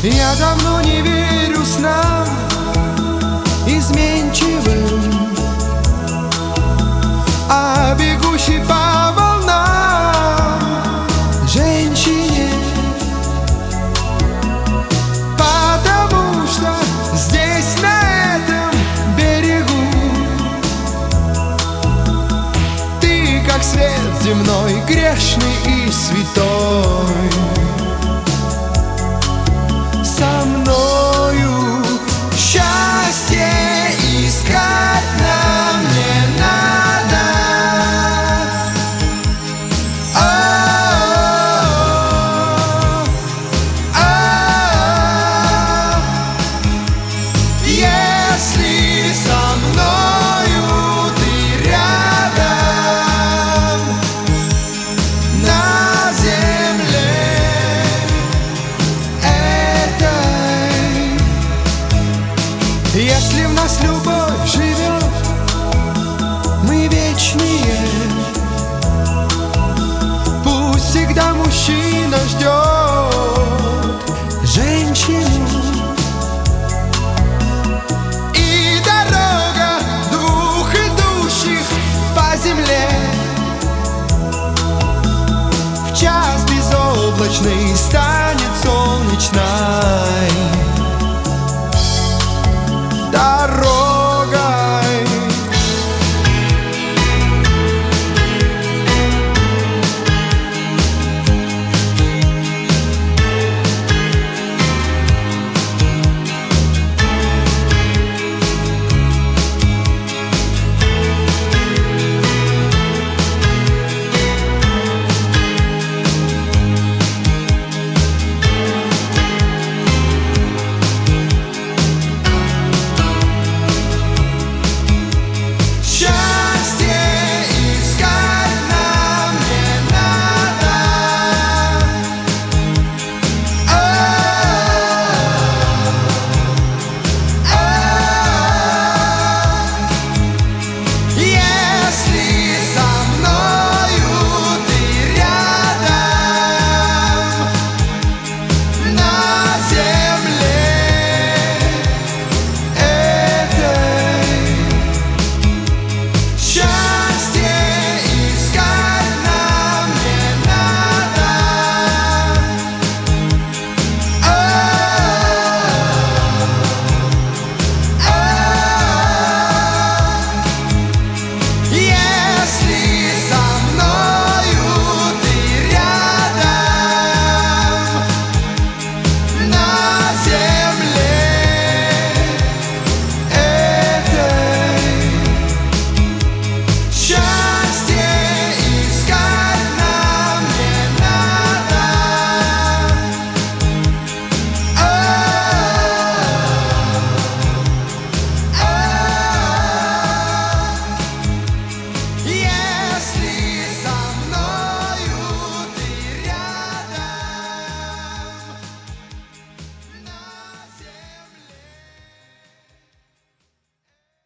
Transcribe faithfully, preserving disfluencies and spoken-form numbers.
Я давно не верю снам изменчивым, а бегущей по волнам женщине. Потому что здесь, на этом берегу, ты как свет земной, грешный и святой. Со мною счастье искать нам не надо. Если со мною ты рядом на земле этой, если в нас любовь живет, мы вечные. Пусть всегда мужчина ждет